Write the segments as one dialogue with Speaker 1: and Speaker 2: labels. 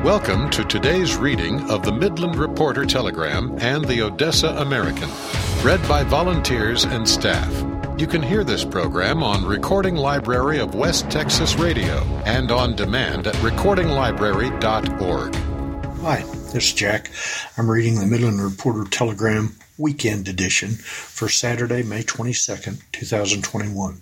Speaker 1: Welcome to today's reading of the Midland Reporter Telegram and the Odessa American, read by volunteers and staff. You can hear this program on Recording Library of West Texas Radio and on demand at recordinglibrary.org.
Speaker 2: Hi, this is Jack. I'm reading the Midland Reporter Telegram Weekend Edition for Saturday, May 22nd, 2021.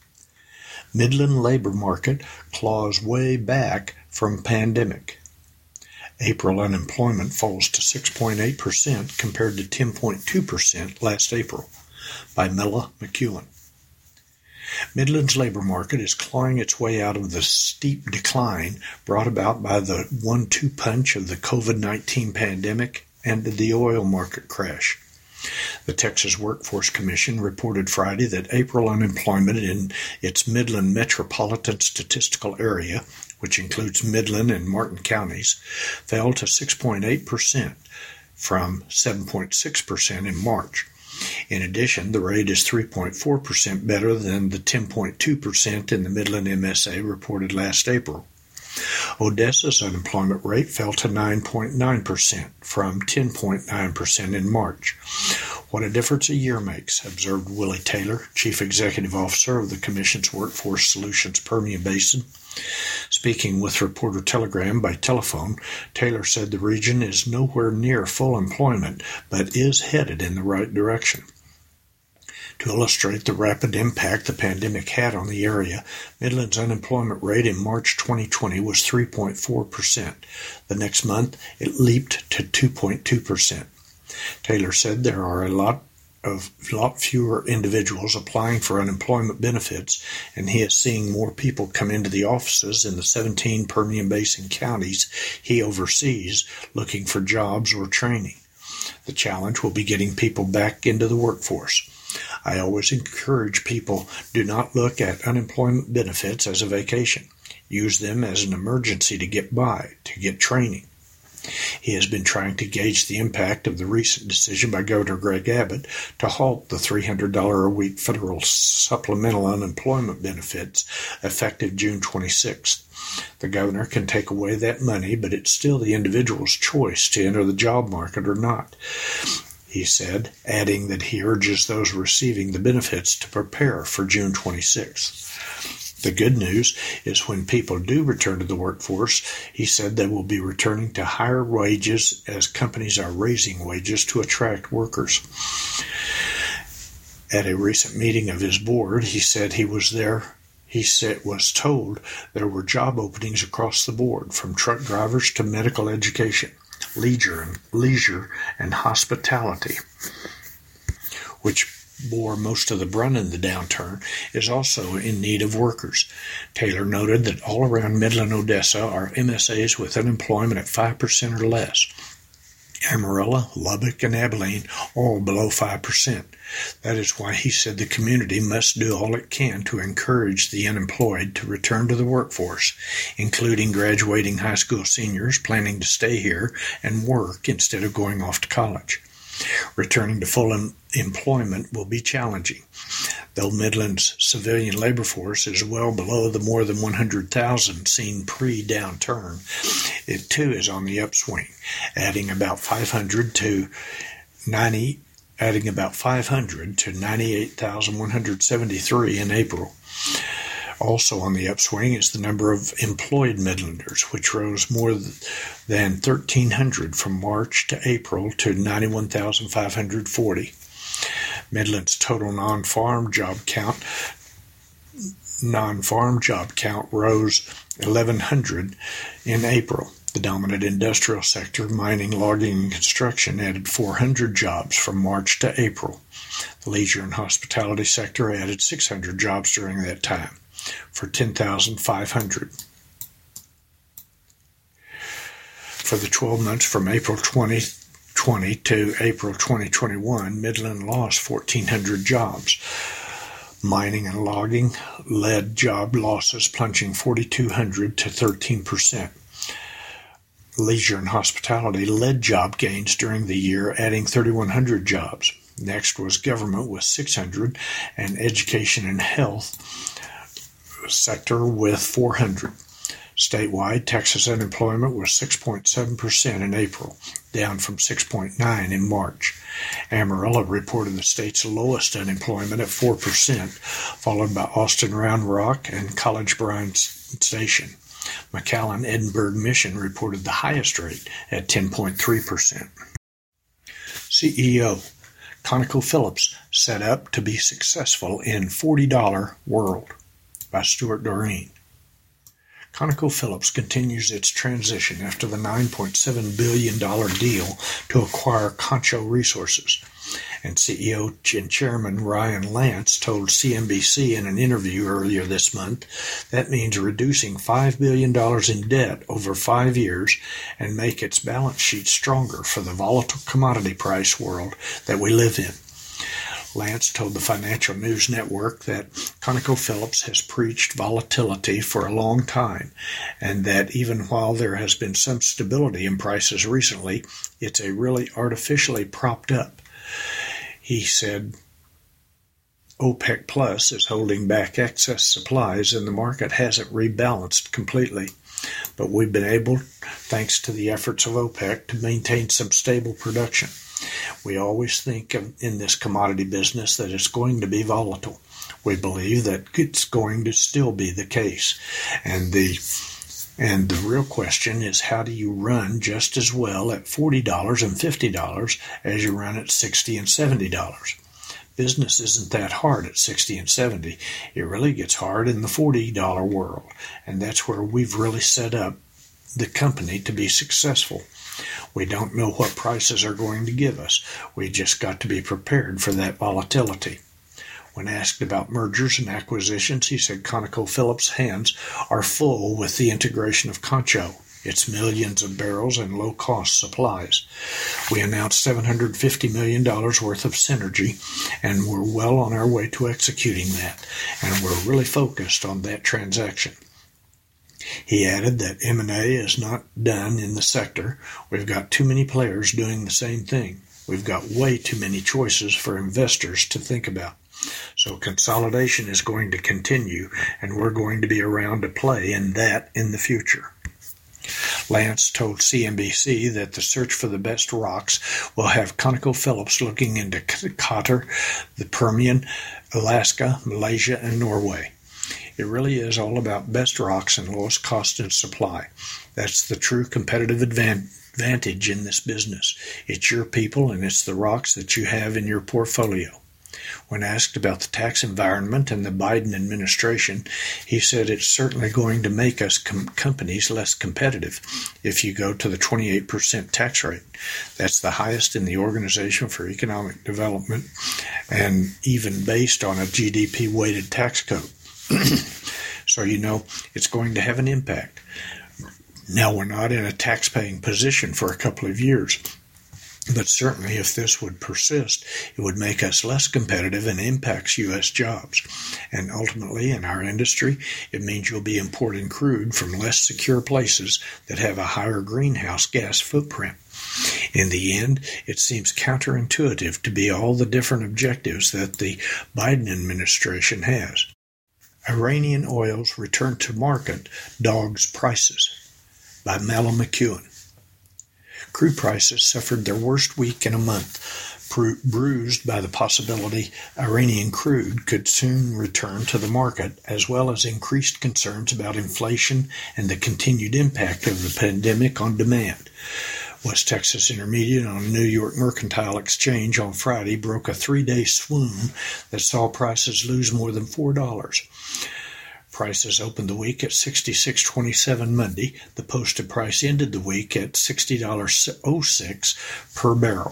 Speaker 2: Midland labor market claws way back from pandemic. April unemployment falls to 6.8% compared to 10.2% last April, by Milla McEwen. Midland's labor market is clawing its way out of the steep decline brought about by the 1-2 punch of the COVID-19 pandemic and the oil market crash. The Texas Workforce Commission reported Friday that April unemployment in its Midland metropolitan statistical area, which includes Midland and Martin counties, fell to 6.8% from 7.6% in March. In addition, the rate is 3.4% better than the 10.2% in the Midland MSA reported last April. Odessa's unemployment rate fell to 9.9% from 10.9% in March. What a difference a year makes, observed Willie Taylor, Chief Executive Officer of the Commission's Workforce Solutions Permian Basin. Speaking with Reporter Telegram by telephone, Taylor said the region is nowhere near full employment, but is headed in the right direction. To illustrate the rapid impact the pandemic had on the area, Midland's unemployment rate in March 2020 was 3.4%. The next month, it leaped to 2.2%. Taylor said there are a lot fewer individuals applying for unemployment benefits, and he is seeing more people come into the offices in the 17 Permian Basin counties he oversees looking for jobs or training. The challenge will be getting people back into the workforce. I always encourage people, do not look at unemployment benefits as a vacation. Use them as an emergency to get by, to get training. He has been trying to gauge the impact of the recent decision by Governor Greg Abbott to halt the $300 a week federal supplemental unemployment benefits effective June 26th. The governor can take away that money, but it's still the individual's choice to enter the job market or not, he said, adding that he urges those receiving the benefits to prepare for June 26th. The good news is when people do return to the workforce, he said they will be returning to higher wages as companies are raising wages to attract workers. At a recent meeting of his board, he said was told there were job openings across the board, from truck drivers to medical education, leisure and hospitality, which bore most of the brunt in the downturn, is also in need of workers. Taylor noted that all around Midland, Odessa are MSAs with unemployment at 5% or less. Amarillo, Lubbock, and Abilene all below 5%. That is why he said the community must do all it can to encourage the unemployed to return to the workforce, including graduating high school seniors planning to stay here and work instead of going off to college. Returning to full employment will be challenging. Though Midland's civilian labor force is well below the more than 100,000 seen pre-downturn, it too is on the upswing, adding about 500 to 98,173 in April. Also on the upswing is the number of employed Midlanders, which rose more than 1,300 from March to April to 91,540. Midland's total non-farm job count rose 1,100 in April. The dominant industrial sector, mining, logging, and construction, added 400 jobs from March to April. The leisure and hospitality sector added 600 jobs during that time, for 10,500. For the 12 months from April 2020 to April 2021, Midland lost 1,400 jobs. Mining and logging led job losses, plunging 4,200 to 13%. Leisure and hospitality led job gains during the year, adding 3,100 jobs. Next was government with 600 and education and health sector with 400. Statewide, Texas unemployment was 6.7% in April, down from 6.9% in March. Amarillo reported the state's lowest unemployment at 4%, followed by Austin Round Rock and College Bryan Station. McAllen Edinburgh Mission reported the highest rate at 10.3%. CEO ConocoPhillips set up to be successful in $40 world by Stuart Doreen. ConocoPhillips continues its transition after the $9.7 billion deal to acquire Concho Resources, and CEO and Chairman Ryan Lance told CNBC in an interview earlier this month that means reducing $5 billion in debt over 5 years and make its balance sheet stronger for the volatile commodity price world that we live in. Lance told the Financial News Network that ConocoPhillips has preached volatility for a long time, and that even while there has been some stability in prices recently, it's a really artificially propped up. He said OPEC Plus is holding back excess supplies and the market hasn't rebalanced completely. But we've been able, thanks to the efforts of OPEC, to maintain some stable production. We always think in this commodity business that it's going to be volatile. We believe that it's going to still be the case. And the real question is, how do you run just as well at $40 and $50 as you run at $60 and $70? Business isn't that hard at $60 and $70. It really gets hard in the $40 world. And that's where we've really set up the company to be successful. We don't know what prices are going to give us. We just got to be prepared for that volatility. When asked about mergers and acquisitions, he said ConocoPhillips' hands are full with the integration of Concho, its millions of barrels and low-cost supplies. We announced $750 million worth of synergy, and we're well on our way to executing that, and we're really focused on that transaction. He added that M&A is not done in the sector. We've got too many players doing the same thing. We've got way too many choices for investors to think about. So consolidation is going to continue, and we're going to be around to play in that in the future. Lance told CNBC that the search for the best rocks will have ConocoPhillips looking into Qatar, the Permian, Alaska, Malaysia, and Norway. It really is all about best rocks and lowest cost and supply. That's the true competitive advantage in this business. It's your people and it's the rocks that you have in your portfolio. When asked about the tax environment and the Biden administration, he said it's certainly going to make us companies less competitive if you go to the 28% tax rate. That's the highest in the Organization for Economic Development, and even based on a GDP-weighted tax code. So it's going to have an impact. Now, we're not in a tax-paying position for a couple of years, but certainly if this would persist, it would make us less competitive and impacts U.S. jobs. And ultimately, in our industry, it means you'll be importing crude from less secure places that have a higher greenhouse gas footprint. In the end, it seems counterintuitive to be all the different objectives that the Biden administration has. Iranian oil's return to market dogs prices, by Mallow McEwen. Crude prices suffered their worst week in a month, bruised by the possibility Iranian crude could soon return to the market, as well as increased concerns about inflation and the continued impact of the pandemic on demand. West Texas Intermediate on New York Mercantile Exchange on Friday broke a 3-day swoon that saw prices lose more than $4. Prices opened the week at $66.27 Monday. The posted price ended the week at $60.06 per barrel.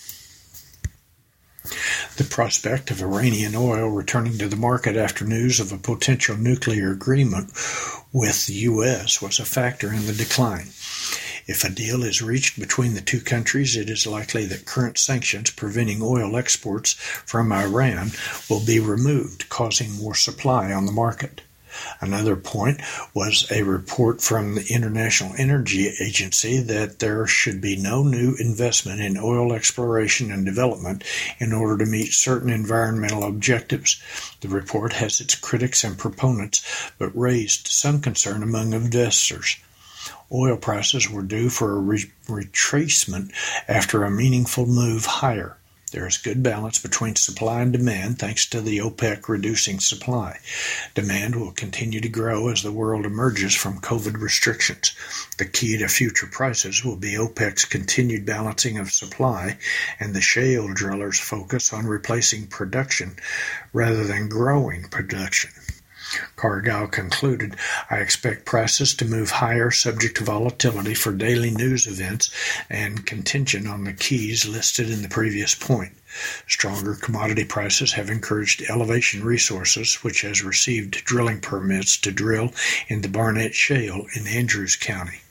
Speaker 2: The prospect of Iranian oil returning to the market after news of a potential nuclear agreement with the U.S. was a factor in the decline. If a deal is reached between the two countries, it is likely that current sanctions preventing oil exports from Iran will be removed, causing more supply on the market. Another point was a report from the International Energy Agency that there should be no new investment in oil exploration and development in order to meet certain environmental objectives. The report has its critics and proponents, but raised some concern among investors. Oil prices were due for a retracement after a meaningful move higher. There is good balance between supply and demand thanks to the OPEC reducing supply. Demand will continue to grow as the world emerges from COVID restrictions. The key to future prices will be OPEC's continued balancing of supply and the shale drillers' focus on replacing production rather than growing production. Cargill concluded, I expect prices to move higher subject to volatility for daily news events and contingent on the keys listed in the previous point. Stronger commodity prices have encouraged Elevation Resources, which has received drilling permits to drill in the Barnett Shale in Andrews County.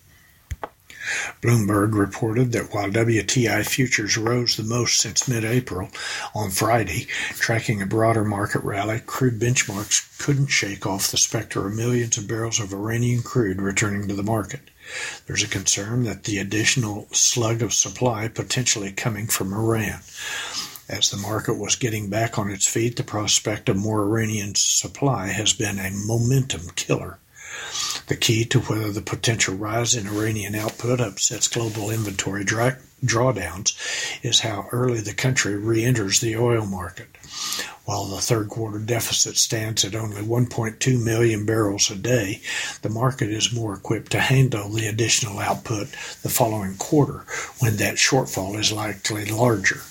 Speaker 2: Bloomberg reported that while WTI futures rose the most since mid-April on Friday, tracking a broader market rally, crude benchmarks couldn't shake off the specter of millions of barrels of Iranian crude returning to the market. There's a concern that the additional slug of supply potentially coming from Iran. As the market was getting back on its feet, the prospect of more Iranian supply has been a momentum killer. The key to whether the potential rise in Iranian output upsets global inventory drawdowns is how early the country re-enters the oil market. While the third quarter deficit stands at only 1.2 million barrels a day, the market is more equipped to handle the additional output the following quarter, when that shortfall is likely larger.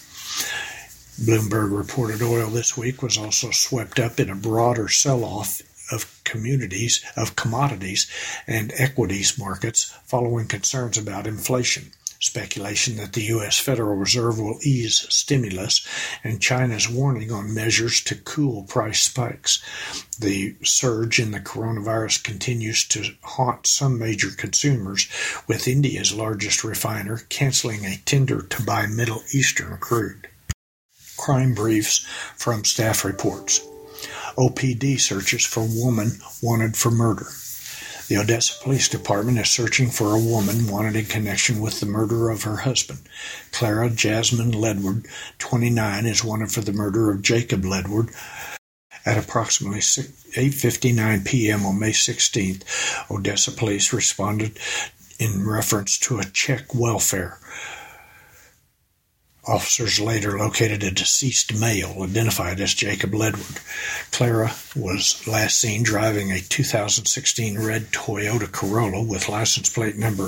Speaker 2: Bloomberg reported oil this week was also swept up in a broader sell-off of commodities and equities markets following concerns about inflation, speculation that the U.S. Federal Reserve will ease stimulus, and China's warning on measures to cool price spikes. The surge in the coronavirus continues to haunt some major consumers, with India's largest refiner canceling a tender to buy Middle Eastern crude. Crime briefs from staff reports. OPD searches for woman wanted for murder. The Odessa Police Department is searching for a woman wanted in connection with the murder of her husband. Clara Jasmine Ledward, 29, is wanted for the murder of Jacob Ledward. At approximately 8:59 p.m. on May 16th, Odessa Police responded in reference to a Czech welfare. Officers later located a deceased male identified as Jacob Ledward. Clara was last seen driving a 2016 red Toyota Corolla with license plate number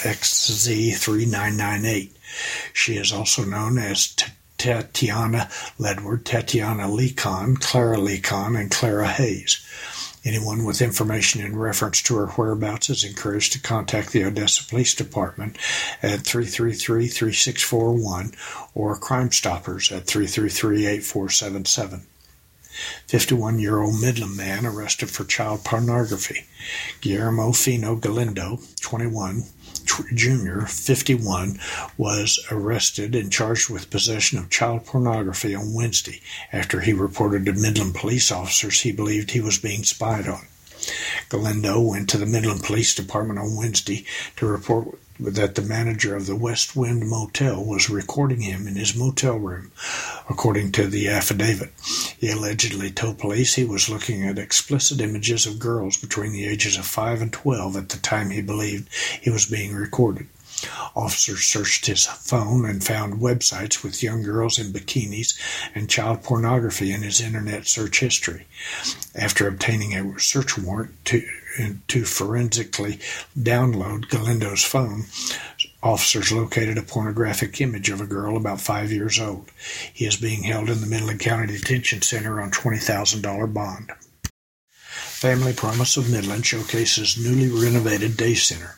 Speaker 2: LXZ3998. She is also known as Tatiana Ledward, Tatiana Lecon, Clara Lecon, and Clara Hayes. Anyone with information in reference to her whereabouts is encouraged to contact the Odessa Police Department at 333-3641 or Crime Stoppers at 333-8477. 51-year-old Midland man arrested for child pornography. Guillermo Fino Galindo, 21, Jr., 51, was arrested and charged with possession of child pornography on Wednesday after he reported to Midland police officers he believed he was being spied on. Galindo went to the Midland Police Department on Wednesday to report that the manager of the West Wind Motel was recording him in his motel room, according to the affidavit. He allegedly told police he was looking at explicit images of girls between the ages of 5 and 12 at the time he believed he was being recorded. Officers searched his phone and found websites with young girls in bikinis and child pornography in his internet search history. After obtaining a search warrant to forensically download Galindo's phone, officers located a pornographic image of a girl about 5 years old. He is being held in the Midland County Detention Center on $20,000 bond. Family Promise of Midland showcases newly renovated day center.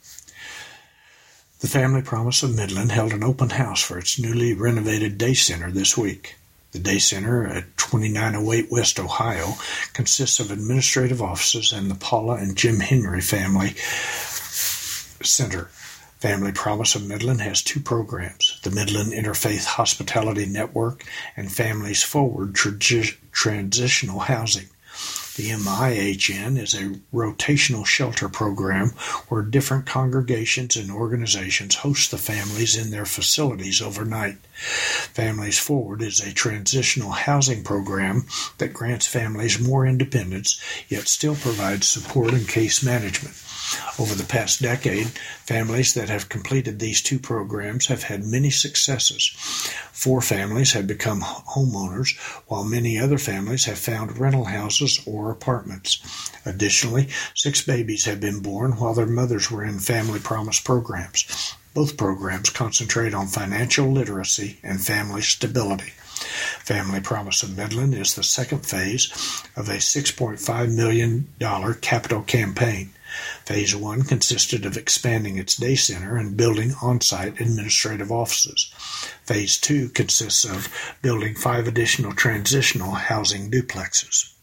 Speaker 2: The Family Promise of Midland held an open house for its newly renovated day center this week. The day center at 2908 West Ohio consists of administrative offices and the Paula and Jim Henry Family Center. Family Promise of Midland has two programs, the Midland Interfaith Hospitality Network and Families Forward Transitional Housing. The MIHN is a rotational shelter program where different congregations and organizations host the families in their facilities overnight. Families Forward is a transitional housing program that grants families more independence, yet still provides support and case management. Over the past decade, families that have completed these two programs have had many successes. 4 families have become homeowners, while many other families have found rental houses or apartments. Additionally, 6 babies have been born while their mothers were in Family Promise programs. Both programs concentrate on financial literacy and family stability. Family Promise of Midland is the second phase of a $6.5 million capital campaign. Phase 1 consisted of expanding its day center and building on-site administrative offices. Phase 2 consists of building 5 additional transitional housing duplexes.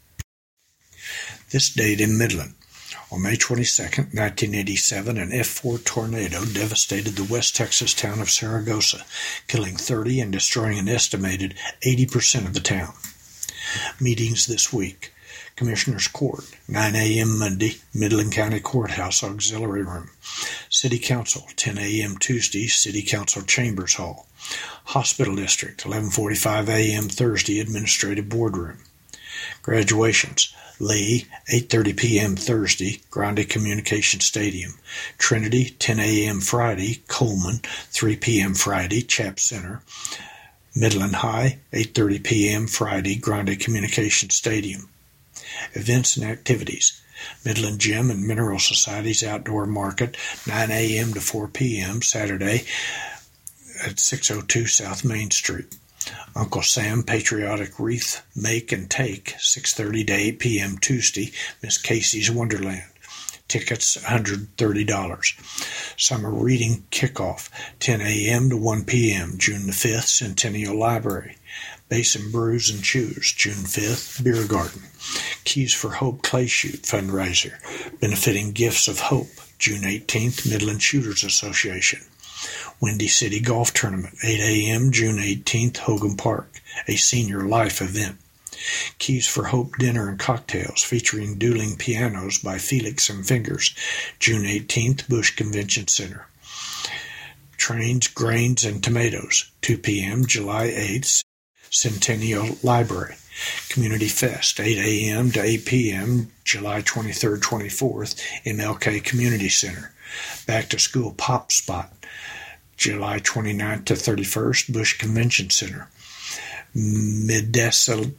Speaker 2: This date in Midland. On May 22, 1987, an F4 tornado devastated the West Texas town of Saragossa, killing 30 and destroying an estimated 80% of the town. Meetings this week. Commissioners Court, 9 a.m. Monday, Midland County Courthouse Auxiliary Room. City Council, 10 a.m. Tuesday, City Council Chambers Hall. Hospital District, 11:45 a.m. Thursday, Administrative Boardroom. Graduations, Lee, 8:30 p.m. Thursday, Grande Communication Stadium. Trinity, 10 a.m. Friday, Coleman, 3 p.m. Friday, Chap Center. Midland High, 8:30 p.m. Friday, Grande Communication Stadium. Events and activities. Midland Gym and Mineral Society's Outdoor Market, 9 a.m. to 4 p.m. Saturday at 602 South Main Street. Uncle Sam Patriotic Wreath Make and Take, 6:30 to 8 p.m. Tuesday, Miss Casey's Wonderland. Tickets, $130. Summer Reading Kickoff, 10 a.m. to 1 p.m. June the 5th, Centennial Library. Basin Brews and Chews, June 5th, Beer Garden. Keys for Hope Clay Shoot fundraiser, benefiting Gifts of Hope, June 18th, Midland Shooters Association. Windy City Golf Tournament, 8 a.m., June 18th, Hogan Park, a senior life event. Keys for Hope Dinner and Cocktails, featuring dueling pianos by Felix and Fingers, June 18th, Bush Convention Center. Trains, Grains, and Tomatoes, 2 p.m., July 8th, Centennial Library. Community Fest, 8 a.m. to 8 p.m., July 23rd, 24th, MLK Community Center. Back to School Pop Spot, July 29th to 31st, Bush Convention Center. Medessa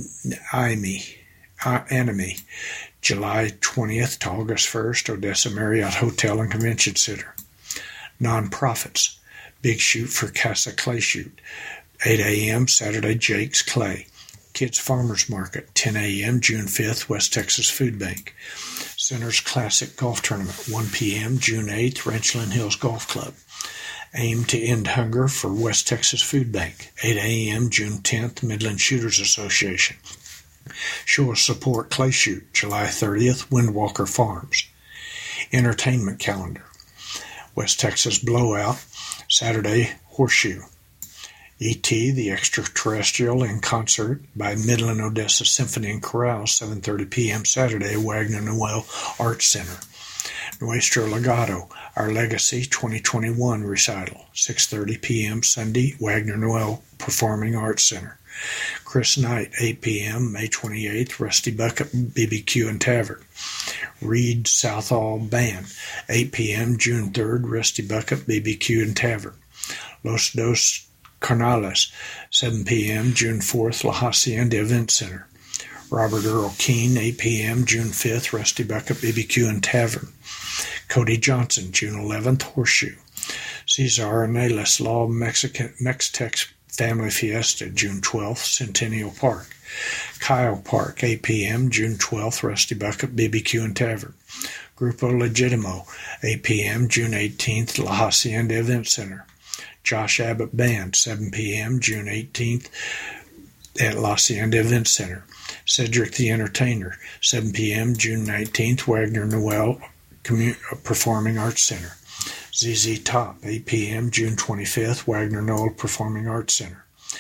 Speaker 2: Enemy, July 20th to August 1st, Odessa Marriott Hotel and Convention Center. Nonprofits, Big Shoot for Casa Clay Shoot, 8 a.m. Saturday, Jake's Clay. Kids Farmers Market, 10 a.m. June 5th, West Texas Food Bank. Centers Classic Golf Tournament, 1 p.m. June 8th, Ranchland Hills Golf Club. Aim to End Hunger for West Texas Food Bank, 8 a.m. June 10th, Midland Shooters Association. Show of Support Clay Shoot, July 30th, Windwalker Farms. Entertainment Calendar. West Texas Blowout, Saturday, Horseshoe. E.T. the Extraterrestrial in concert by Midland Odessa Symphony and Chorale, 7:30 p.m. Saturday, Wagner Noel Arts Center. Nuestro Legado, Our Legacy 2021 recital, 6:30 p.m. Sunday, Wagner Noel Performing Arts Center. Chris Knight, 8 p.m. May 28th, Rusty Bucket BBQ and Tavern. Reed Southall Band, 8 p.m. June 3rd, Rusty Bucket BBQ and Tavern. Los Dos Carnales, 7 p.m. June 4th, La Hacienda Event Center. Robert Earl Keene, 8 p.m. June 5th, Rusty Bucket BBQ and Tavern. Cody Johnson, June 11th, Horseshoe. Cesar Anales Law Mex-Tex Family Fiesta, June 12th, Centennial Park. Kyle Park, 8 p.m., June 12th, Rusty Bucket BBQ and Tavern. Grupo Legitimo, 8 p.m., June 18th, La Hacienda Event Center. Josh Abbott Band, 7 p.m., June 18th, at La Hacienda Event Center. Cedric the Entertainer, 7 p.m., June 19th, Wagner Noel Performing Arts Center. ZZ Top, 8 p.m., June 25th, Wagner Noel Performing Arts Center.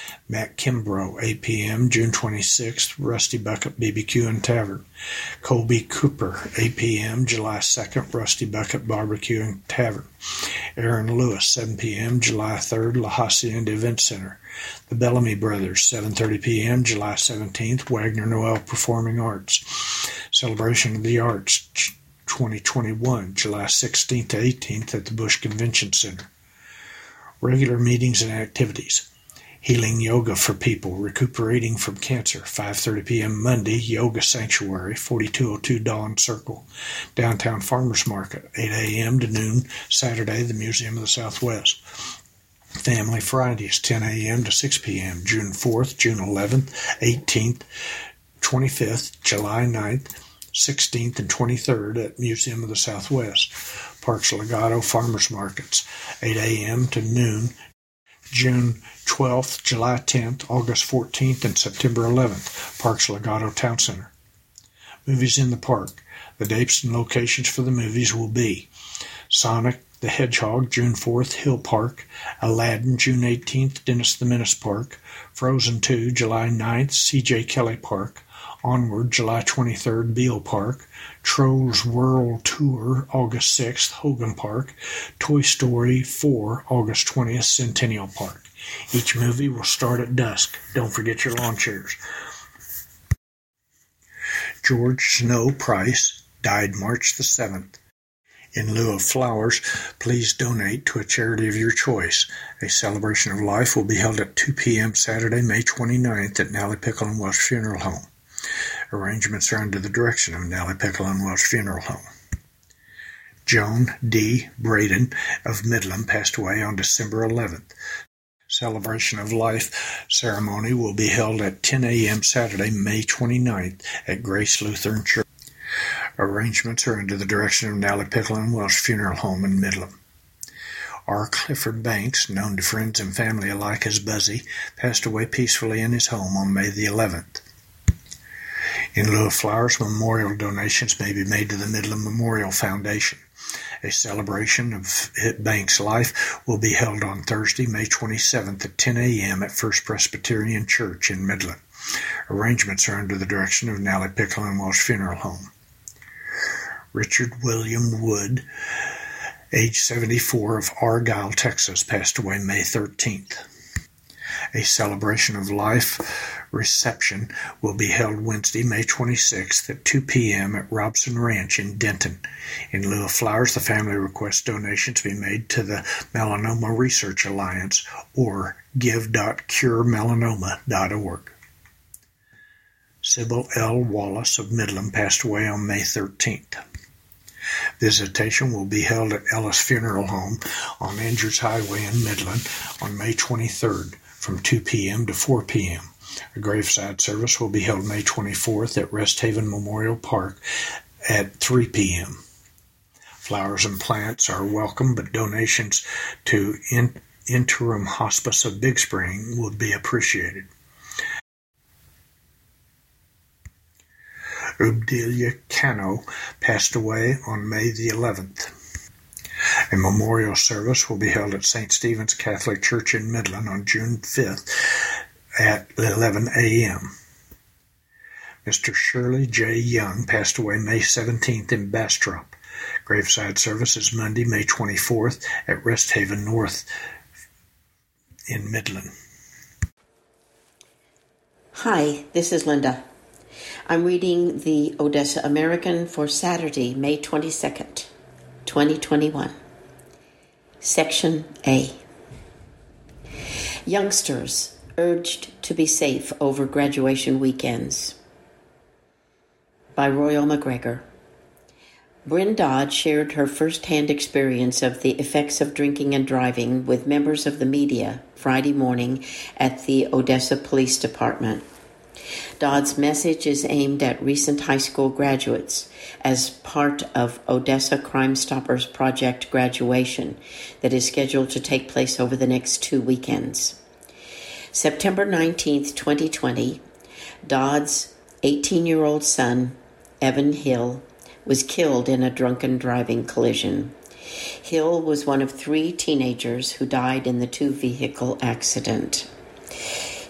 Speaker 2: Matt Kimbrough, 8 p.m., June 26th, Rusty Bucket BBQ and Tavern. Colby Cooper, 8 p.m., July 2nd, Rusty Bucket Barbecue and Tavern. Aaron Lewis, 7 p.m., July 3rd, La Hacienda Event Center. The Bellamy Brothers, 7:30 p.m., July 17th, Wagner Noel Performing Arts. Celebration of the Arts, 2021, July 16th to 18th at the Bush Convention Center. Regular meetings and activities. Healing Yoga for People Recuperating from Cancer, 5:30 p.m. Monday, Yoga Sanctuary, 4202 Dawn Circle. Downtown Farmers Market, 8 a.m. to noon, Saturday, the Museum of the Southwest. Family Fridays, 10 a.m. to 6 p.m., June 4th, June 11th, 18th, 25th, July 9th, 16th, and 23rd at Museum of the Southwest. Parks Legato Farmers Markets, 8 a.m. to noon, June 12th, July 10th, August 14th, and September 11th, Parks Legato Town Center. Movies in the park. The dates and locations for the movies will be Sonic the Hedgehog, June 4th, Hill Park. Aladdin, June 18th, Dennis the Menace Park. Frozen 2, July 9th, C.J. Kelly Park. Onward, July 23rd, Beale Park. Trolls World Tour, August 6th, Hogan Park. Toy Story 4, August 20th, Centennial Park. Each movie will start at dusk. Don't forget your lawn chairs. George Snow Price died March the 7th. In lieu of flowers, please donate to a charity of your choice. A celebration of life will be held at 2 p.m. Saturday, May 29th at Nally Pickle and Welsh Funeral Home. Arrangements are under the direction of Nally Pickle and Welsh Funeral Home. Joan D. Braden of Midland passed away on December 11th. Celebration of Life ceremony will be held at 10 a.m. Saturday, May 29th at Grace Lutheran Church. Arrangements are under the direction of Nally Pickle and Welsh Funeral Home in Midland. R. Clifford Banks, known to friends and family alike as Buzzy, passed away peacefully in his home on May the 11th. In lieu of flowers, memorial donations may be made to the Midland Memorial Foundation. A celebration of Banks' life will be held on Thursday, May 27th at 10 a.m. at First Presbyterian Church in Midland. Arrangements are under the direction of Nally Pickle and Welsh Funeral Home. Richard William Wood, age 74, of Argyle, Texas, passed away May 13th. A celebration of life reception will be held Wednesday, May 26th at 2 p.m. at Robson Ranch in Denton. In lieu of flowers, the family requests donations be made to the Melanoma Research Alliance or give.curemelanoma.org. Sybil L. Wallace of Midland passed away on May 13th. Visitation will be held at Ellis Funeral Home on Andrews Highway in Midland on May 23rd from 2 p.m. to 4 p.m. A graveside service will be held May 24th at Rest Haven Memorial Park at 3 p.m. Flowers and plants are welcome, but donations to Interim Hospice of Big Spring would be appreciated. Ubdelia Cano passed away on May the 11th. A memorial service will be held at St. Stephen's Catholic Church in Midland on June 5th at 11 a.m. Mr. Shirley J. Young passed away May 17th in Bastrop. Graveside service is Monday, May 24th at Rest Haven North in Midland.
Speaker 3: Hi, this is Linda. I'm reading the Odessa American for Saturday, May 22nd, 2021. Section A. Youngsters urged to be safe over graduation weekends. By Royal McGregor. Bryn Dodd shared her first-hand experience of the effects of drinking and driving with members of the media Friday morning at the Odessa Police Department. Dodd's message is aimed at recent high school graduates as part of Odessa Crime Stoppers Project graduation that is scheduled to take place over the next 2 weekends. September 19th, 2020, Dodd's 18-year-old son, Evan Hill, was killed in a drunken driving collision. Hill was one of 3 teenagers who died in the 2-vehicle accident.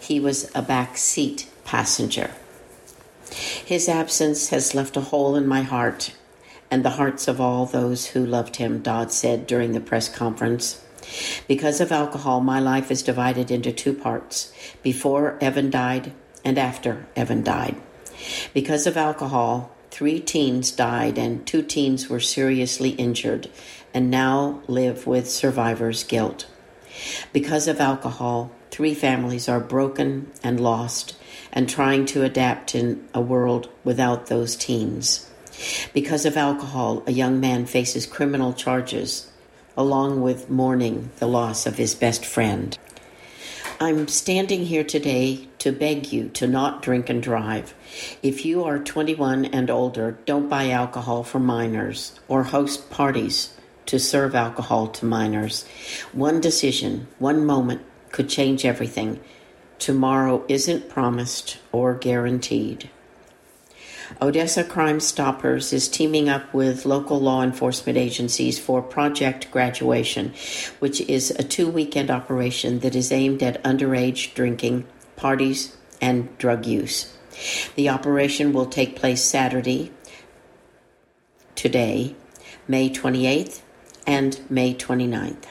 Speaker 3: he was a back seat passenger. His absence has left a hole in my heart and the hearts of all those who loved him, Dodd said during the press conference. Because of alcohol, my life is divided into two parts, before Evan died and after Evan died. Because of alcohol, 3 teens died and 2 teens were seriously injured and now live with survivor's guilt. Because of alcohol, 3 families are broken and lost and trying to adapt in a world without those teens. Because of alcohol, a young man faces criminal charges, along with mourning the loss of his best friend. I'm standing here today to beg you to not drink and drive. If you are 21 and older, don't buy alcohol for minors or host parties to serve alcohol to minors. One decision, one moment could change everything. Tomorrow isn't promised or guaranteed. Odessa Crime Stoppers is teaming up with local law enforcement agencies for Project Graduation, which is a 2-weekend operation that is aimed at underage drinking, parties, and drug use. The operation will take place Saturday, today, May 28th and May 29th.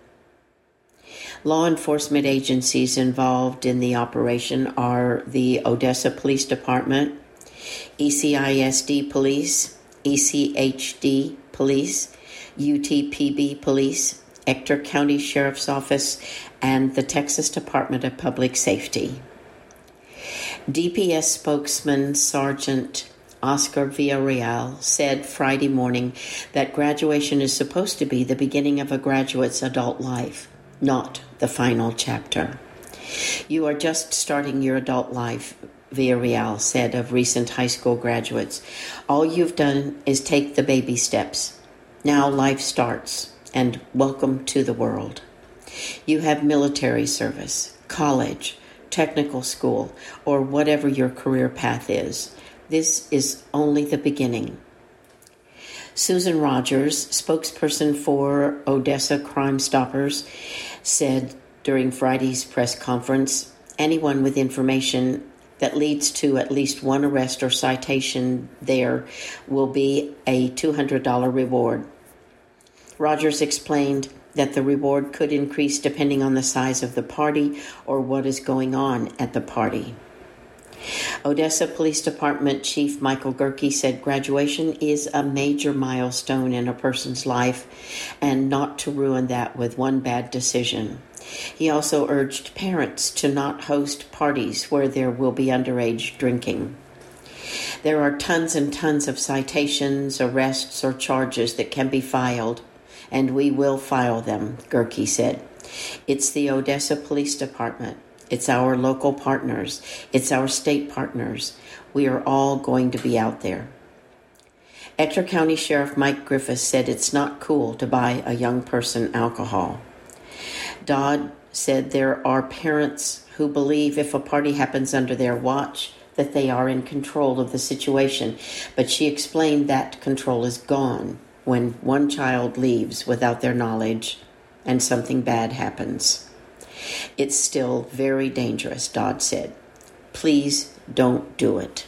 Speaker 3: Law enforcement agencies involved in the operation are the Odessa Police Department, ECISD Police, ECHD Police, UTPB Police, Ector County Sheriff's Office, and the Texas Department of Public Safety. DPS spokesman Sergeant Oscar Villarreal said Friday morning that graduation is supposed to be the beginning of a graduate's adult life, not the final chapter. You are just starting your adult life, Villarreal said of recent high school graduates. All you've done is take the baby steps. Now life starts, and welcome to the world. You have military service, college, technical school, or whatever your career path is. This is only the beginning. Susan Rogers, spokesperson for Odessa Crime Stoppers, said during Friday's press conference, anyone with information that leads to at least one arrest or citation there will be a $200 reward. Rogers explained that the reward could increase depending on the size of the party or what is going on at the party. Odessa Police Department Chief Michael Gerke said graduation is a major milestone in a person's life and not to ruin that with one bad decision. He also urged parents to not host parties where there will be underage drinking. There are tons and tons of citations, arrests, or charges that can be filed, and we will file them, Gerke said. It's the Odessa Police Department. It's our local partners. It's our state partners. We are all going to be out there. Ector County Sheriff Mike Griffiths said it's not cool to buy a young person alcohol. Dodd said there are parents who believe if a party happens under their watch, that they are in control of the situation. But she explained that control is gone when one child leaves without their knowledge and something bad happens. It's still very dangerous, Dodd said. Please don't do it.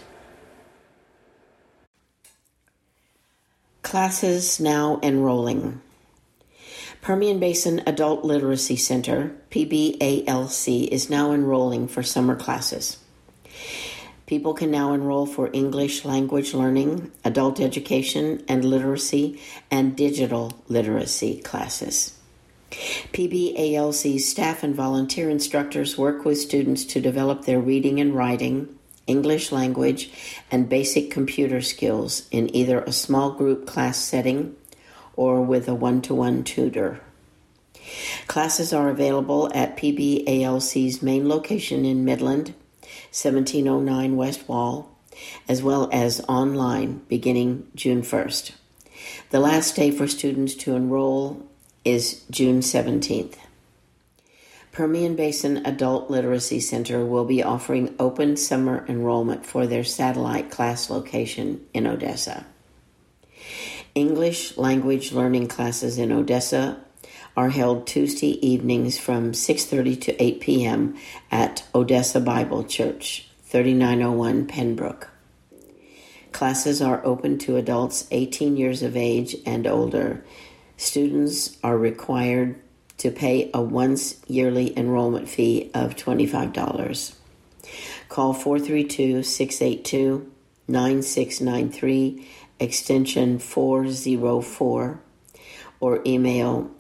Speaker 3: Classes now enrolling. Permian Basin Adult Literacy Center, PBALC, is now enrolling for summer classes. People can now enroll for English language learning, adult education and literacy, and digital literacy classes. PBALC's staff and volunteer instructors work with students to develop their reading and writing, English language, and basic computer skills in either a small group class setting or with a one-to-one tutor. Classes are available at PBALC's main location in Midland, 1709 West Wall, as well as online beginning June 1st. The last day for students to enroll is June 17th. Permian Basin Adult Literacy Center will be offering open summer enrollment for their satellite class location in Odessa. English language learning classes in Odessa are held Tuesday evenings from 6:30 to 8 p.m. at Odessa Bible Church, 3901 Pembroke. Classes are open to adults 18 years of age and older. Students are required to pay a once yearly enrollment fee of $25. Call 432-682-9693, extension 404, or email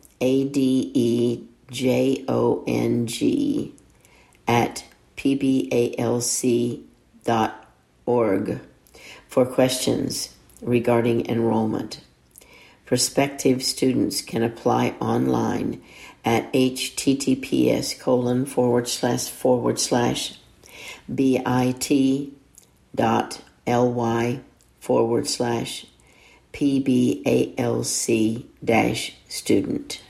Speaker 3: adejong@pbalc.org for questions regarding enrollment. Prospective students can apply online at https://bit.ly/PBALC-student.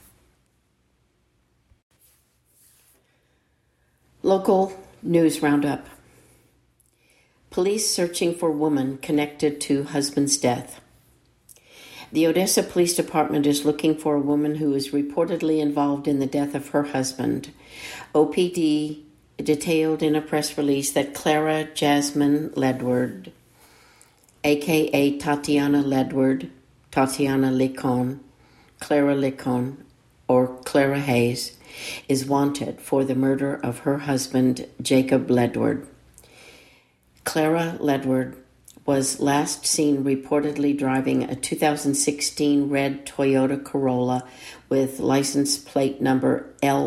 Speaker 3: Local news roundup. Police searching for woman connected to husband's death. The Odessa Police Department is looking for a woman who is reportedly involved in the death of her husband. OPD detailed in a press release that Clara Jasmine Ledward, a.k.a. Tatiana Ledward, Tatiana Licon, Clara Licon, or Clara Hayes, is wanted for the murder of her husband, Jacob Ledward. Clara Ledward was last seen reportedly driving a 2016 red Toyota Corolla with license plate number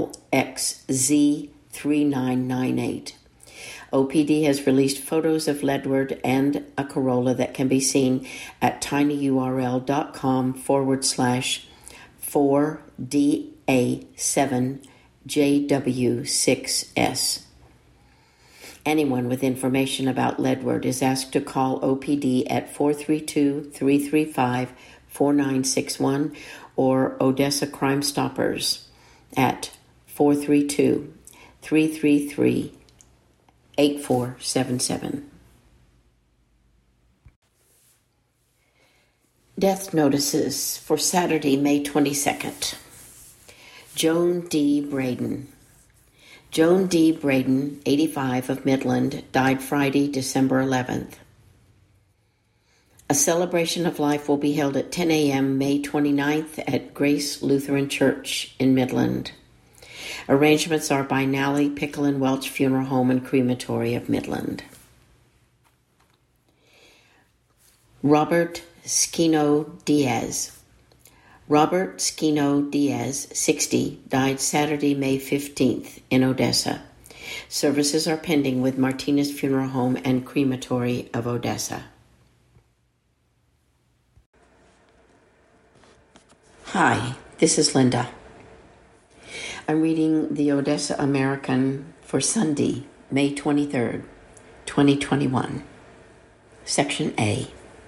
Speaker 3: LXZ3998. OPD has released photos of Ledward and a Corolla that can be seen at tinyurl.com/4DA7JW6S. Anyone with information about Ledward is asked to call OPD at 432-335-4961 or Odessa Crime Stoppers at 432-333-8477. Death notices for Saturday, May 22nd. Joan D. Braden. Joan D. Braden, 85, of Midland, died Friday, December 11th. A celebration of life will be held at 10 a.m. May 29th at Grace Lutheran Church in Midland. Arrangements are by Nally Pickle and Welch Funeral Home and Crematory of Midland. Robert Skino Diaz. Robert Skino Diaz, 60, died Saturday, May 15th in Odessa. Services are pending with Martinez Funeral Home and Crematory of Odessa. Hi, this is Linda. I'm reading the Odessa American for Sunday, May 23rd, 2021. Section A.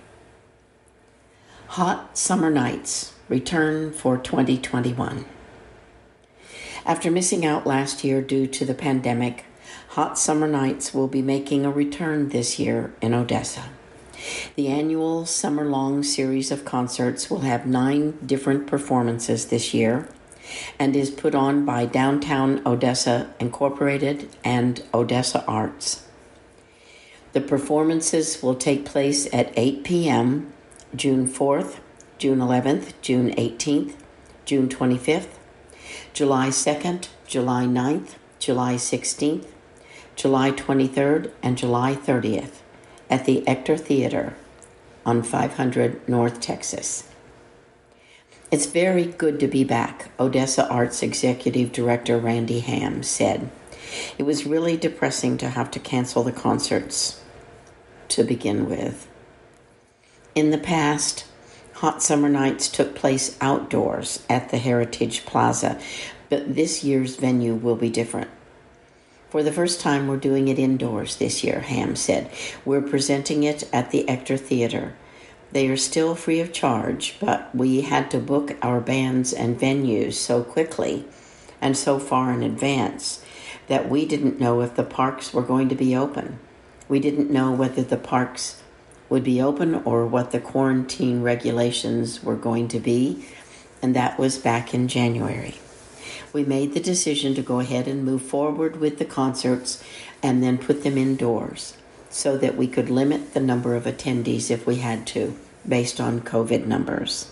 Speaker 3: Hot Summer Nights. Return for 2021. After missing out last year due to the pandemic, Hot Summer Nights will be making a return this year in Odessa. The annual summer-long series of concerts will have 9 different performances this year and is put on by Downtown Odessa Incorporated and Odessa Arts. The performances will take place at 8 p.m. June 4th, June 11th, June 18th, June 25th, July 2nd, July 9th, July 16th, July 23rd, and July 30th at the Ector Theater on 500 North Texas. It's very good to be back, Odessa Arts Executive Director Randy Ham said. It was really depressing to have to cancel the concerts to begin with. In the past, Hot Summer Nights took place outdoors at the Heritage Plaza, but this year's venue will be different. For the first time, we're doing it indoors this year, Ham said. We're presenting it at the Ector Theater. They are still free of charge, but we had to book our bands and venues so quickly and so far in advance that we didn't know if the parks were going to be open. We didn't know whether the parks would be open or what the quarantine regulations were going to be, and that was back in January. We made the decision to go ahead and move forward with the concerts and then put them indoors so that we could limit the number of attendees if we had to, based on COVID numbers.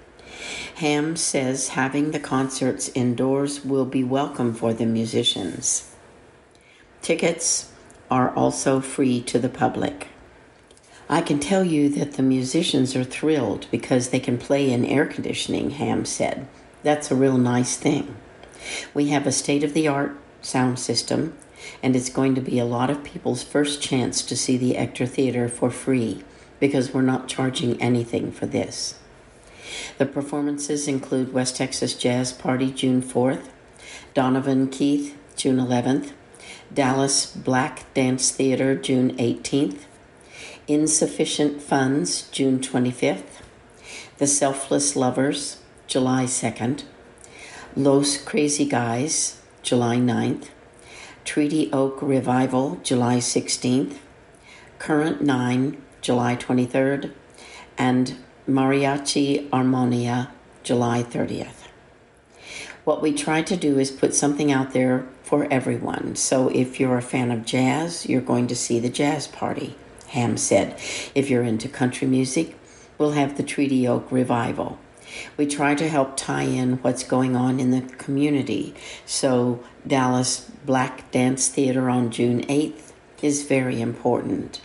Speaker 3: Ham says having the concerts indoors will be welcome for the musicians. Tickets are also free to the public. I can tell you that the musicians are thrilled because they can play in air conditioning, Ham said. That's a real nice thing. We have a state-of-the-art sound system, and it's going to be a lot of people's first chance to see the Ector Theater for free because we're not charging anything for this. The performances include West Texas Jazz Party June 4th, Donovan Keith June 11th, Dallas Black Dance Theater June 18th, Insufficient Funds June 25th, The Selfless Lovers July 2nd, Los Crazy Guys July 9th, Treaty Oak Revival July 16th, Current 9 July 23rd, and Mariachi Armonia July 30th. What we try to do is put something out there for everyone. So if you're a fan of jazz, you're going to see the Jazz Party, Ham said. If you're into country music, we'll have the Treaty Oak Revival. We try to help tie in what's going on in the community. So Dallas Black Dance Theater on June 8th is very important.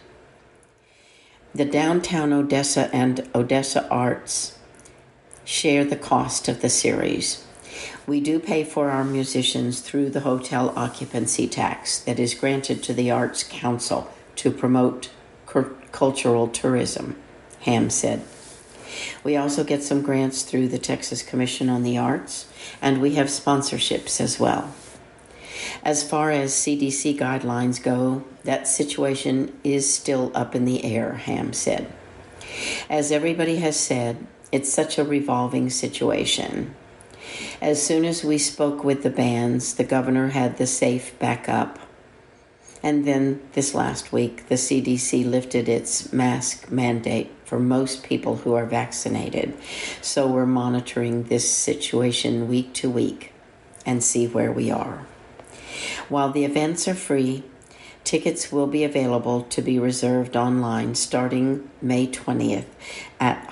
Speaker 3: The Downtown Odessa and Odessa Arts share the cost of the series. We do pay for our musicians through the hotel occupancy tax that is granted to the Arts Council to promote cultural tourism, Ham said. We also get some grants through the Texas Commission on the Arts, and we have sponsorships as well. As far as CDC guidelines go, that situation is still up in the air, Ham said. As everybody has said, it's such a revolving situation. As soon as we spoke with the bands, the governor had the safe back up. And then this last week, the CDC lifted its mask mandate for most people who are vaccinated. So we're monitoring this situation week to week and see where we are. While the events are free, tickets will be available to be reserved online starting May 20th at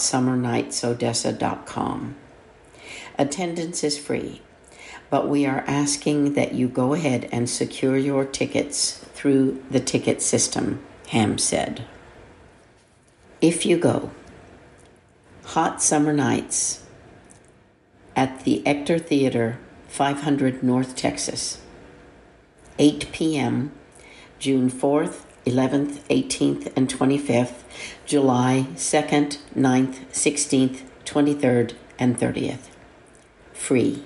Speaker 3: hotsummerNightsOdessa.com. Attendance is free, but we are asking that you go ahead and secure your tickets through the ticket system, Ham said. If you go, Hot Summer Nights at the Ector Theater, 500 North Texas, 8 p.m., June 4th, 11th, 18th, and 25th, July 2nd, 9th, 16th, 23rd, and 30th. Free.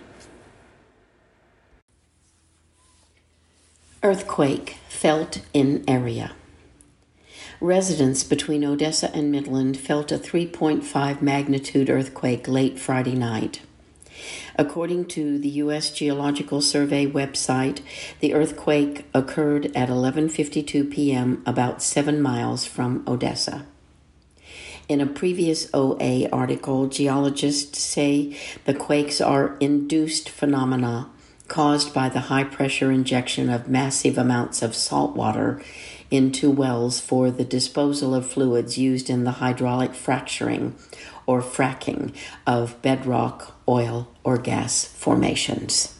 Speaker 3: Earthquake felt in area. Residents between Odessa and Midland felt a 3.5 magnitude earthquake late Friday night. According to the U.S. Geological Survey website, the earthquake occurred at 11:52 p.m. about 7 miles from Odessa. In a previous OA article, geologists say the quakes are induced phenomena caused by the high-pressure injection of massive amounts of salt water into wells for the disposal of fluids used in the hydraulic fracturing or fracking of bedrock, oil, or gas formations.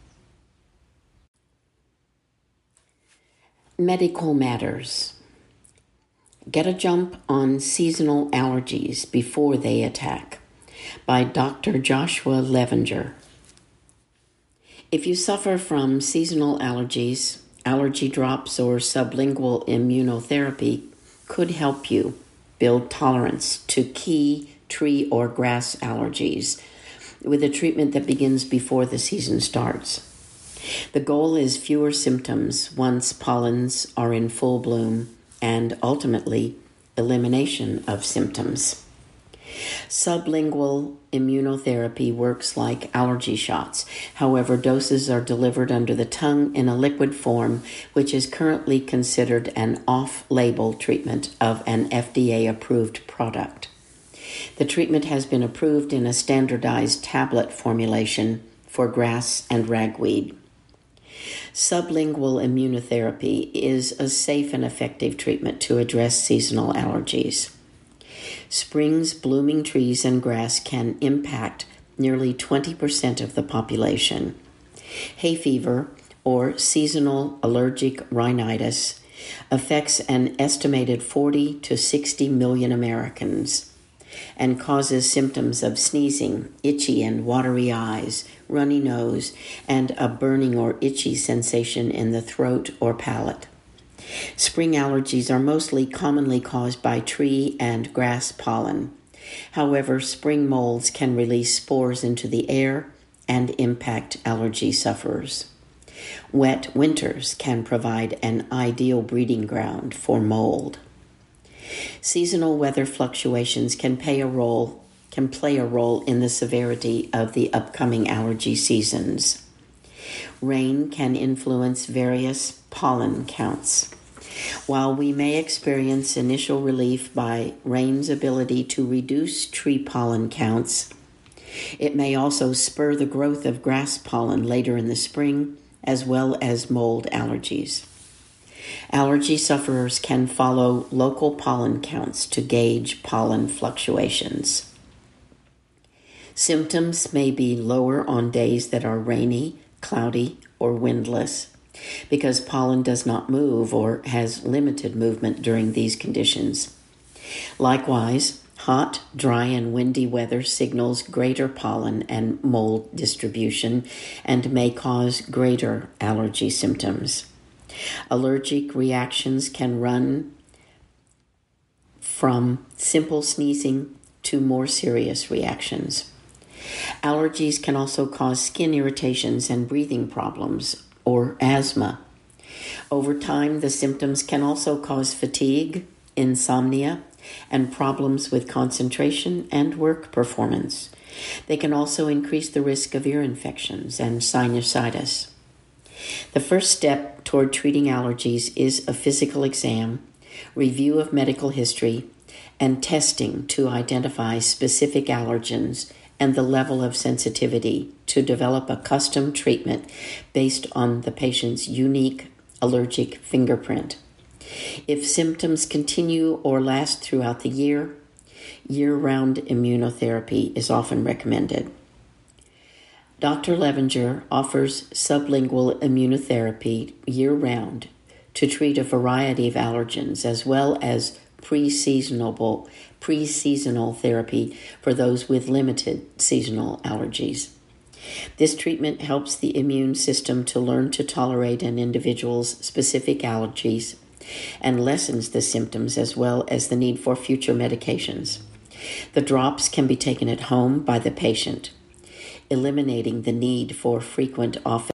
Speaker 3: Medical matters. Get a jump on seasonal allergies before they attack, by Dr. Joshua Levenger. If you suffer from seasonal allergies, allergy drops or sublingual immunotherapy could help you build tolerance to key tree or grass allergies with a treatment that begins before the season starts. The goal is fewer symptoms once pollens are in full bloom and ultimately elimination of symptoms. Sublingual immunotherapy works like allergy shots. However, doses are delivered under the tongue in a liquid form, which is currently considered an off-label treatment of an FDA-approved product. The treatment has been approved in a standardized tablet formulation for grass and ragweed. Sublingual immunotherapy is a safe and effective treatment to address seasonal allergies. Spring's blooming trees and grass can impact nearly 20% of the population. Hay fever, or seasonal allergic rhinitis, affects an estimated 40 to 60 million Americans and causes symptoms of sneezing, itchy and watery eyes, runny nose, and a burning or itchy sensation in the throat or palate. Spring allergies are mostly commonly caused by tree and grass pollen. However, spring molds can release spores into the air and impact allergy sufferers. Wet winters can provide an ideal breeding ground for mold. Seasonal weather fluctuations can play a role in the severity of the upcoming allergy seasons. Rain can influence various pollen counts. While we may experience initial relief by rain's ability to reduce tree pollen counts, it may also spur the growth of grass pollen later in the spring, as well as mold allergies. Allergy sufferers can follow local pollen counts to gauge pollen fluctuations. Symptoms may be lower on days that are rainy, cloudy, or windless, because pollen does not move or has limited movement during these conditions. Likewise, hot, dry, and windy weather signals greater pollen and mold distribution and may cause greater allergy symptoms. Allergic reactions can run from simple sneezing to more serious reactions. Allergies can also cause skin irritations and breathing problems or asthma. Over time, the symptoms can also cause fatigue, insomnia, and problems with concentration and work performance. They can also increase the risk of ear infections and sinusitis. The first step toward treating allergies is a physical exam, review of medical history, and testing to identify specific allergens and the level of sensitivity to develop a custom treatment based on the patient's unique allergic fingerprint. If symptoms continue or last throughout the year, year-round immunotherapy is often recommended. Dr. Levenger offers sublingual immunotherapy year-round to treat a variety of allergens, as well as pre-seasonal therapy for those with limited seasonal allergies. This treatment helps the immune system to learn to tolerate an individual's specific allergies and lessens the symptoms as well as the need for future medications. The drops can be taken at home by the patient, eliminating the need for frequent office.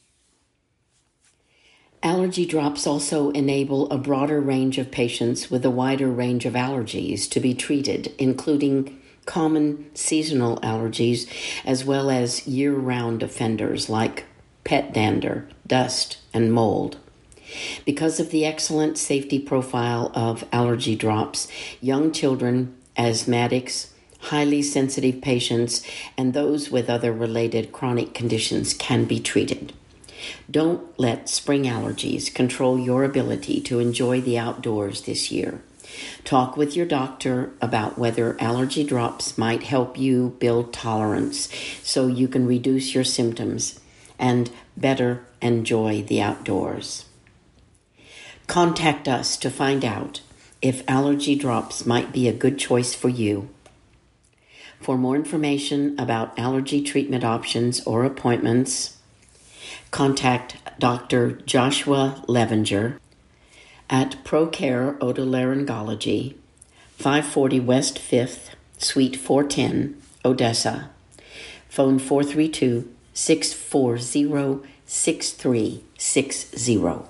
Speaker 3: Allergy drops also enable a broader range of patients with a wider range of allergies to be treated, including common seasonal allergies as well as year-round offenders like pet dander, dust, and mold. Because of the excellent safety profile of allergy drops, young children, asthmatics, highly sensitive patients, and those with other related chronic conditions can be treated. Don't let spring allergies control your ability to enjoy the outdoors this year. Talk with your doctor about whether allergy drops might help you build tolerance so you can reduce your symptoms and better enjoy the outdoors. Contact us to find out if allergy drops might be a good choice for you. For more information about allergy treatment options or appointments, contact Dr. Joshua Levenger at ProCare Otolaryngology, 540 West 5th, Suite 410, Odessa. Phone 432-640-6360.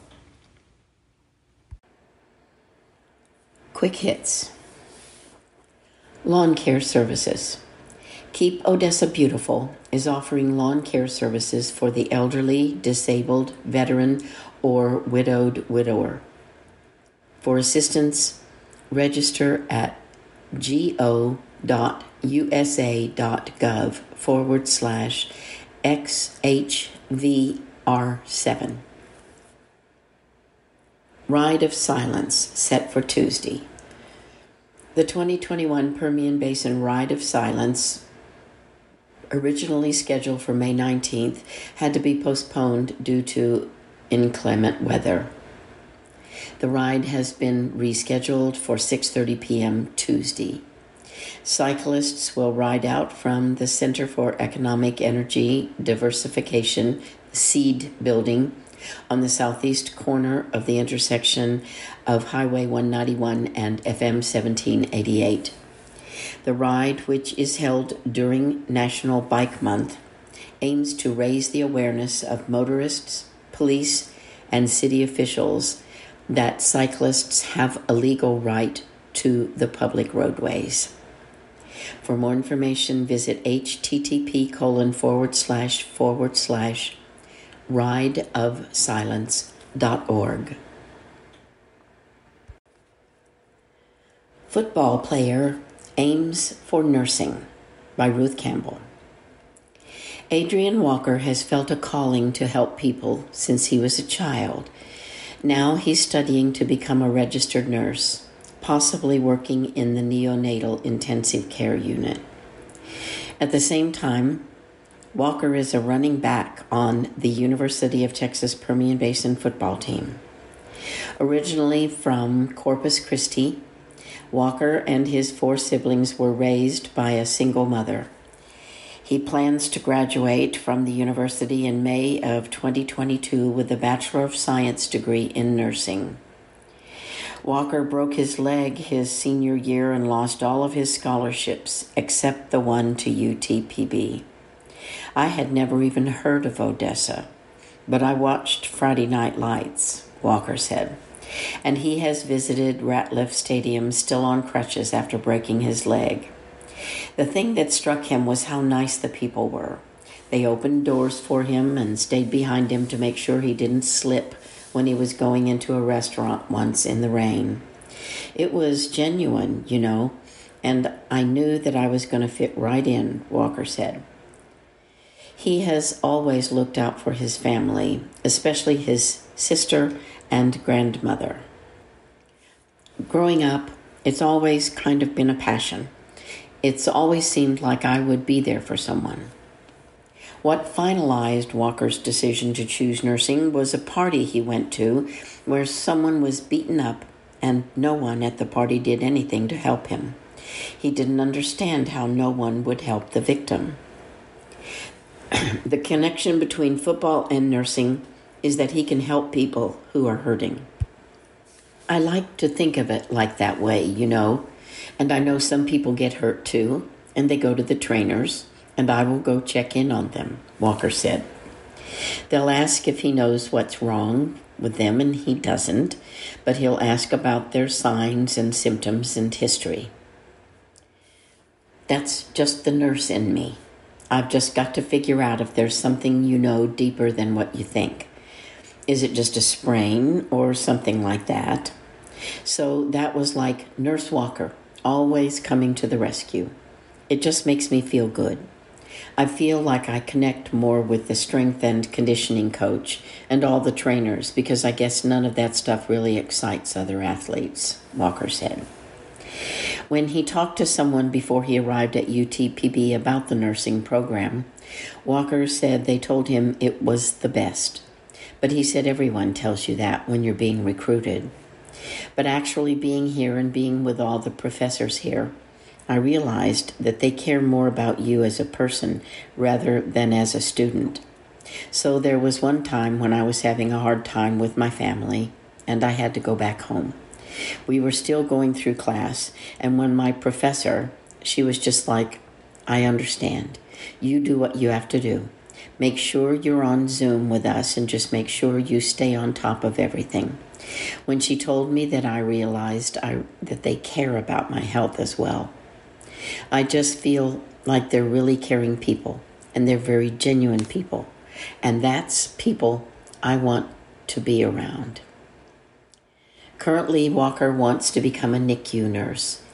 Speaker 3: Quick hits. Lawn care services. Keep Odessa Beautiful is offering lawn care services for the elderly, disabled, veteran, or widowed widower. For assistance, register at go-keep www.usa.gov/XHVR7. Ride of Silence set for Tuesday. The 2021 Permian Basin Ride of Silence, originally scheduled for May 19th, had to be postponed due to inclement weather. The ride has been rescheduled for 6:30 p.m. Tuesday. Cyclists will ride out from the Center for Economic Energy Diversification, SEED building, on the southeast corner of the intersection of Highway 191 and FM 1788. The ride, which is held during National Bike Month, aims to raise the awareness of motorists, police, and city officials that cyclists have a legal right to the public roadways. For more information, visit http://rideofsilence.org. Football Player Aims for Nursing by Ruth Campbell. Adrian Walker has felt a calling to help people since he was a child. Now he's studying to become a registered nurse, possibly working in the neonatal intensive care unit. At the same time, Walker is a running back on the University of Texas Permian Basin football team. Originally from Corpus Christi, Walker and his 4 siblings were raised by a single mother. He plans to graduate from the university in May of 2022 with a Bachelor of Science degree in nursing. Walker broke his leg his senior year and lost all of his scholarships except the one to UTPB. I had never even heard of Odessa, but I watched Friday Night Lights, Walker said, and he has visited Ratliff Stadium still on crutches after breaking his leg. The thing that struck him was how nice the people were. They opened doors for him and stayed behind him to make sure he didn't slip when he was going into a restaurant once in the rain. It was genuine, and I knew that I was going to fit right in, Walker said. He has always looked out for his family, especially his sister and grandmother. Growing up, it's always kind of been a passion. It's always seemed like I would be there for someone. What finalized Walker's decision to choose nursing was a party he went to where someone was beaten up and no one at the party did anything to help him. He didn't understand how no one would help the victim. The connection between football and nursing is that he can help people who are hurting. I like to think of it like that way, and I know some people get hurt too, and they go to the trainers, and I will go check in on them, Walker said. They'll ask if he knows what's wrong with them, and he doesn't, but he'll ask about their signs and symptoms and history. That's just the nurse in me. I've just got to figure out if there's something deeper than what you think. Is it just a sprain or something like that? So that was like Nurse Walker, always coming to the rescue. It just makes me feel good. I feel like I connect more with the strength and conditioning coach and all the trainers because I guess none of that stuff really excites other athletes, Walker said. When he talked to someone before he arrived at UTPB about the nursing program, Walker said they told him it was the best. But he said everyone tells you that when you're being recruited. But actually being here and being with all the professors here, I realized that they care more about you as a person rather than as a student. So there was one time when I was having a hard time with my family and I had to go back home. We were still going through class, and when my professor, she was just like, I understand. You do what you have to do. Make sure you're on Zoom with us and just make sure you stay on top of everything. When she told me that, I realized that they care about my health as well. I just feel like they're really caring people, and they're very genuine people, and that's people I want to be around. Currently, Walker wants to become a NICU nurse.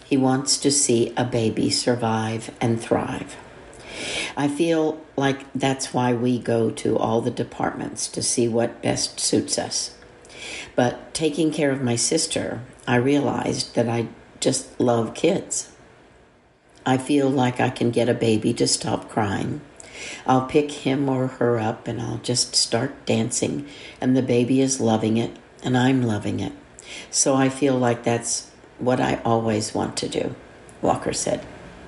Speaker 3: He wants to see a baby survive and thrive. I feel like that's why we go to all the departments to see what best suits us. But taking care of my sister, I realized that I just love kids. I feel like I can get a baby to stop crying. I'll pick him or her up and I'll just start dancing, and the baby is loving it and I'm loving it. So I feel like that's what I always want to do, Walker said.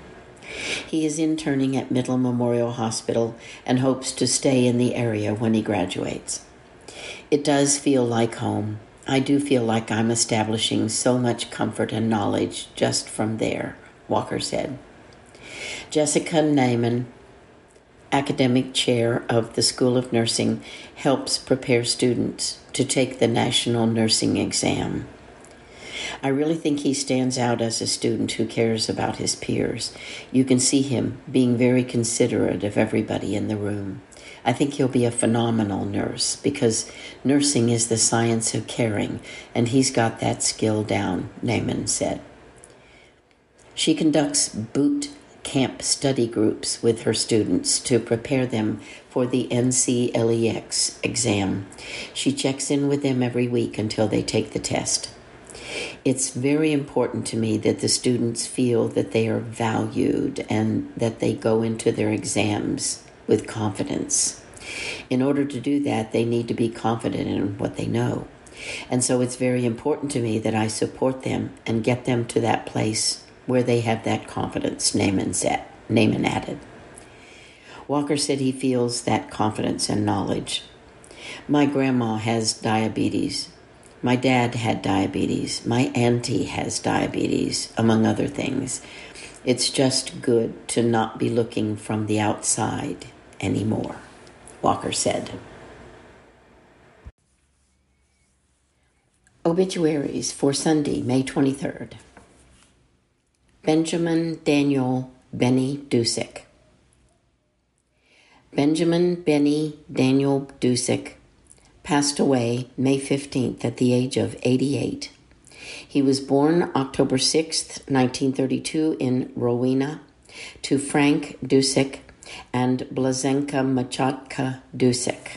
Speaker 3: He is interning at Midland Memorial Hospital and hopes to stay in the area when he graduates. It does feel like home. I do feel like I'm establishing so much comfort and knowledge just from there, Walker said. Jessica Naiman, academic chair of the School of Nursing, helps prepare students to take the National Nursing Exam. I really think he stands out as a student who cares about his peers. You can see him being very considerate of everybody in the room. I think he'll be a phenomenal nurse because nursing is the science of caring, and he's got that skill down, Naiman said. She conducts boot camp study groups with her students to prepare them for the NCLEX exam. She checks in with them every week until they take the test. It's very important to me that the students feel that they are valued and that they go into their exams with confidence. In order to do that, they need to be confident in what they know. And so it's very important to me that I support them and get them to that place where they have that confidence, Naiman added. Walker said he feels that confidence and knowledge. My grandma has diabetes. My dad had diabetes. My auntie has diabetes, among other things. It's just good to not be looking from the outside anymore, Walker said. Obituaries for Sunday, May 23rd. Benjamin Daniel Benny Dusick. Benjamin Benny Daniel Dusick passed away May 15th at the age of 88. He was born October 6th, 1932 in Rowena to Frank Dusick and Blazenka Machatka Dusick.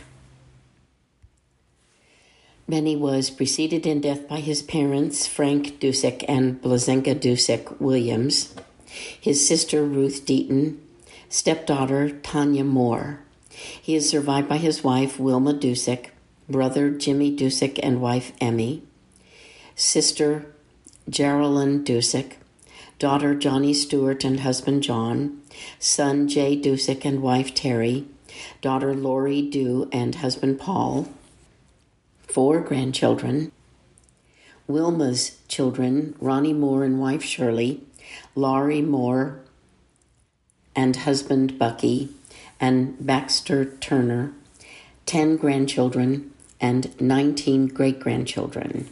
Speaker 3: Benny was preceded in death by his parents, Frank Dusick and Blazenka Dusick Williams, his sister Ruth Deaton, stepdaughter Tanya Moore. He is survived by his wife Wilma Dusick, brother Jimmy Dusick and wife Emmy, sister Geraldine Dusick, daughter Johnny Stewart and husband John, son Jay Dusick and wife Terry, daughter Lori Dew and husband Paul, 4 grandchildren, Wilma's children, Ronnie Moore and wife Shirley, Laurie Moore and husband Bucky, and Baxter Turner, 10 grandchildren, and 19 great-grandchildren.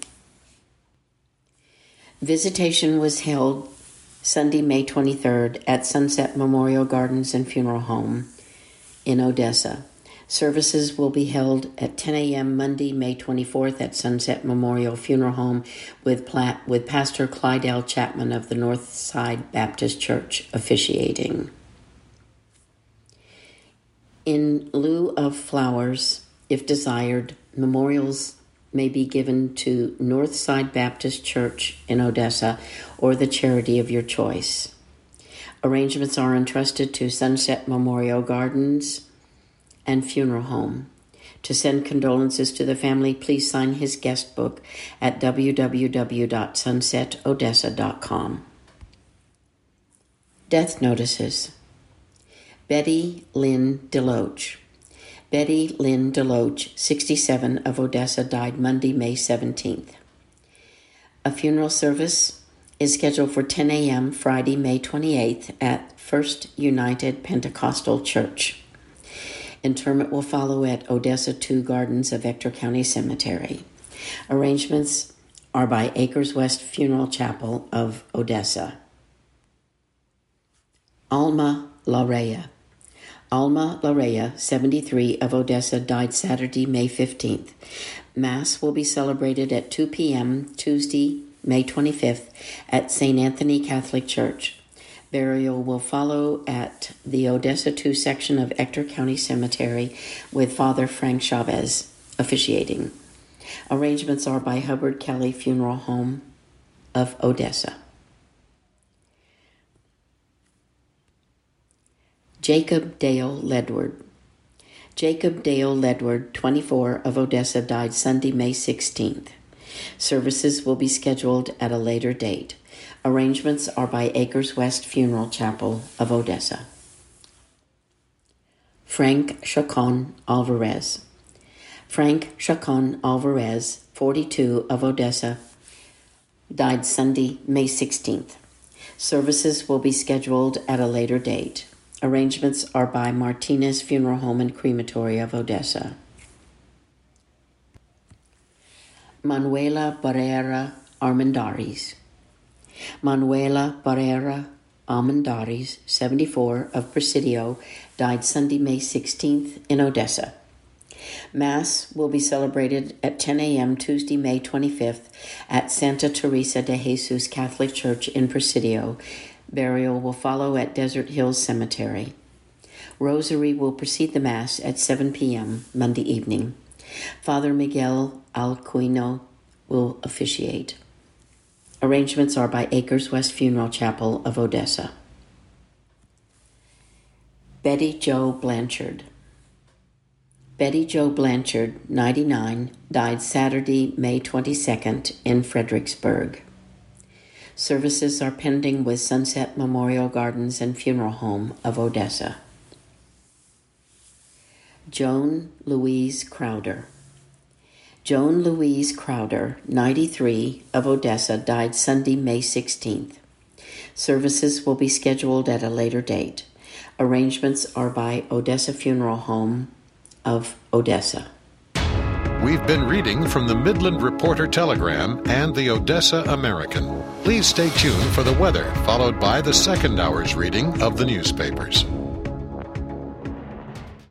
Speaker 3: Visitation was held Sunday, May 23rd at Sunset Memorial Gardens and Funeral Home in Odessa. Services will be held at 10 a.m. Monday, May 24th at Sunset Memorial Funeral Home with Pastor Clyde L. Chapman of the Northside Baptist Church officiating. In lieu of flowers, if desired, memorials may be given to Northside Baptist Church in Odessa or the charity of your choice. Arrangements are entrusted to Sunset Memorial Gardens and Funeral Home. To send condolences to the family, please sign his guest book at www.sunsetodessa.com. Death notices. Betty Lynn DeLoach. Betty Lynn DeLoach, 67, of Odessa, died Monday, May 17th. A funeral service is scheduled for 10 a.m. Friday, May 28th at First United Pentecostal Church. Interment will follow at Odessa 2 Gardens of Ector County Cemetery. Arrangements are by Acres West Funeral Chapel of Odessa. Alma Larea. Alma Larea, 73, of Odessa, died Saturday, May 15th. Mass will be celebrated at 2 p.m. Tuesday, May 25th, at St. Anthony Catholic Church. Burial will follow at the Odessa II section of Ector County Cemetery with Father Frank Chavez officiating. Arrangements are by Hubbard Kelly Funeral Home of Odessa. Jacob Dale Ledward. Jacob Dale Ledward, 24, of Odessa, died Sunday, May 16th. Services will be scheduled at a later date. Arrangements are by Acres West Funeral Chapel of Odessa. Frank Chacon Alvarez. Frank Chacon Alvarez, 42, of Odessa, died Sunday, May 16th. Services will be scheduled at a later date. Arrangements are by Martinez Funeral Home and Crematory of Odessa. Manuela Barrera Armendaris. Manuela Barrera Armendaris, 74, of Presidio, died Sunday, May 16th in Odessa. Mass will be celebrated at 10 a.m. Tuesday, May 25th at Santa Teresa de Jesus Catholic Church in Presidio. Burial will follow at Desert Hills Cemetery. Rosary will precede the Mass at 7 p.m. Monday evening. Father Miguel Alcuino will officiate. Arrangements are by Acres West Funeral Chapel of Odessa. Betty Jo Blanchard. Betty Jo Blanchard, 99, died Saturday, May 22nd in Fredericksburg. Services are pending with Sunset Memorial Gardens and Funeral Home of Odessa. Joan Louise Crowder. Joan Louise Crowder, 93, of Odessa, died Sunday, May 16th. Services will be scheduled at a later date. Arrangements are by Odessa Funeral Home of Odessa.
Speaker 1: We've been reading from the Midland Reporter Telegram and the Odessa American. Please stay tuned for the weather, followed by the second hour's reading of the newspapers.